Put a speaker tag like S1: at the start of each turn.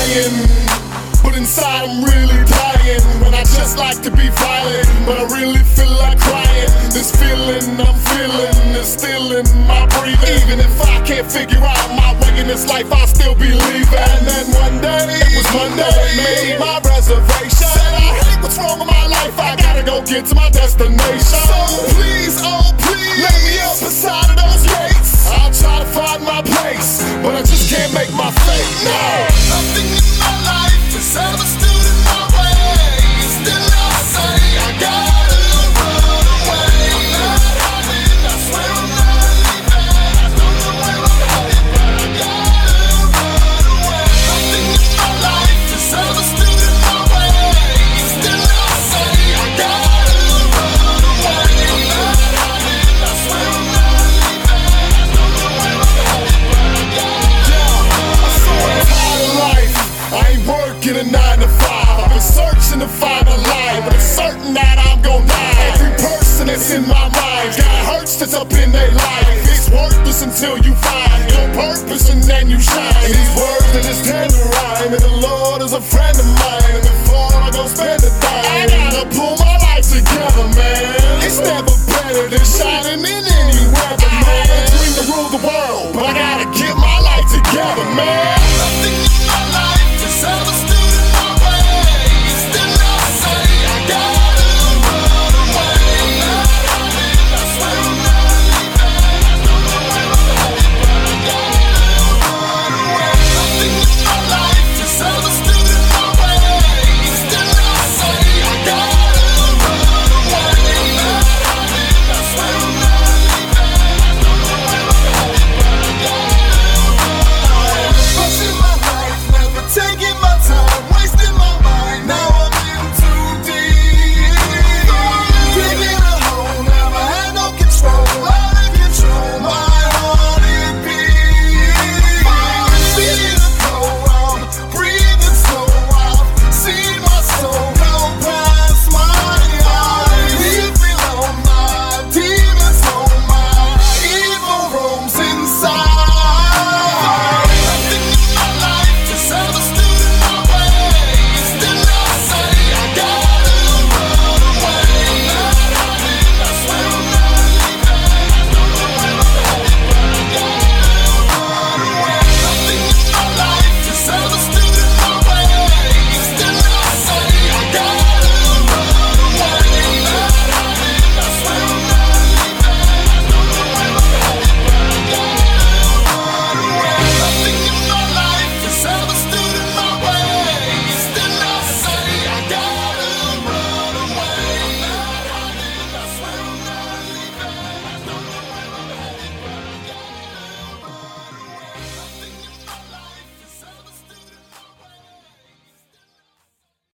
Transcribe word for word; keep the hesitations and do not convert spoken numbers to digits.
S1: trying, but inside I'm really dying. When I just like to be violent, but I really feel like crying. This feeling I'm feeling is still in my breathing. Even if I can't figure out my way in this life, I'll still be leaving. And then one day, it was Monday, made my reservation. Said I hate what's wrong with my life, I gotta go get to my destination. So please, oh please, let me up inside of those gates. I'll try to find my place, but I just can't make my fate. No, nothing in my life has ever stood in my way. Still I say I gotta run away. I'm not hiding, I swear I'm not leaving. I don't know where I'm headed, but I gotta run away. Nothing in my life has ever stood in my way. Still I say I gotta run away. I'm not hiding, I swear I'm not leaving. I don't know where I'm headed, but I gotta run away. I'm so tired of life, I ain't working a nine to five. I've been searching to find a life, but it's certain that I'm gon' die. Every person that's in my mind got hurts that's up in their life. It's worthless until you find your purpose and then you shine. And these words that just tend to rhyme, and the Lord is a friend of mine. And before I go spend a dime, I gotta pull my life together, man. It's never better than shining in any weather, man. I had a dream to rule the world, but I gotta get my life together, man.